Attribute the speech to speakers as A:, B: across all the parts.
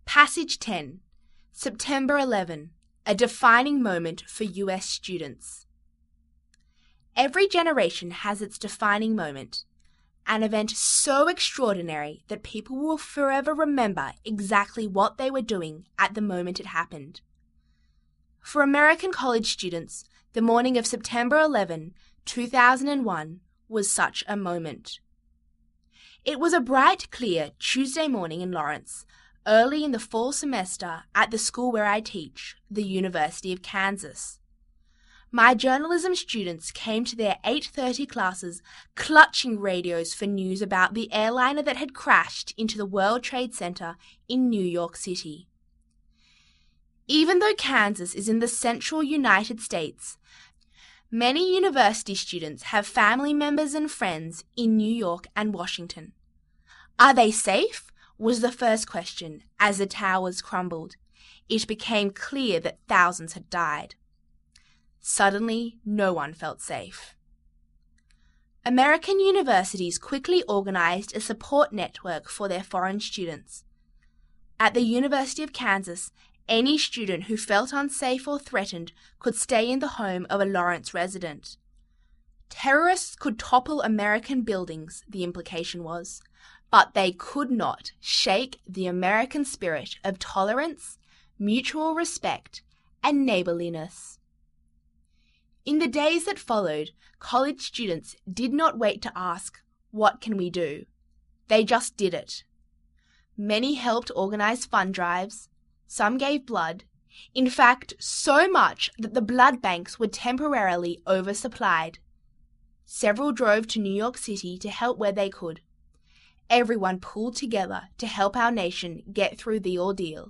A: Passage 10. September 11. A defining moment for US students. Every generation has its defining moment, an event so extraordinary that people will forever remember exactly what they were doing at the moment it happened. For American college students, the morning of September 11, 2001 was such a moment. It was a bright, clear Tuesday morning in Lawrence, early in the fall semester at the school where I teach, the University of Kansas. My journalism students came to their 8:30 classes clutching radios for news about the airliner that had crashed into the World Trade Center in New York City. Even though Kansas is in the central United States, many university students have family members and friends in New York and Washington. Are they safe? Was the first question as the towers crumbled. It became clear that thousands had died. Suddenly, no one felt safe. American universities quickly organized a support network for their foreign students. At the University of Kansas, any student who felt unsafe or threatened could stay in the home of a Lawrence resident. Terrorists could topple American buildings, the implication was, but they could not shake the American spirit of tolerance, mutual respect, and neighborliness. In the days that followed, college students did not wait to ask, "What can we do?" They just did it. Many helped organize fund drives. Some gave blood. In fact, so much that the blood banks were temporarily oversupplied. Several drove to New York City to help where they could. Everyone pulled together to help our nation get through the ordeal.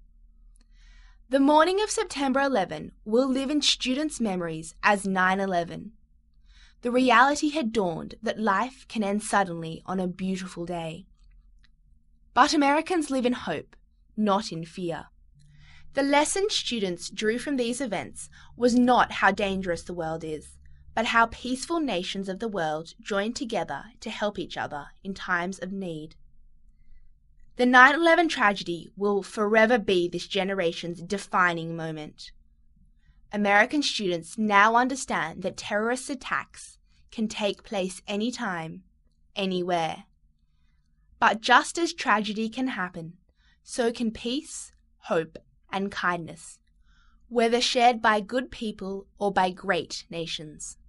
A: The morning of September 11 will live in students' memories as 9/11. The reality had dawned that life can end suddenly on a beautiful day. But Americans live in hope, not in fear. The lesson students drew from these events was not how dangerous the world is, but how peaceful nations of the world join together to help each other in times of need. The 9/11 tragedy will forever be this generation's defining moment. American students now understand that terrorist attacks can take place anytime, anywhere. But just as tragedy can happen, so can peace, hope, and kindness, whether shared by good people or by great nations.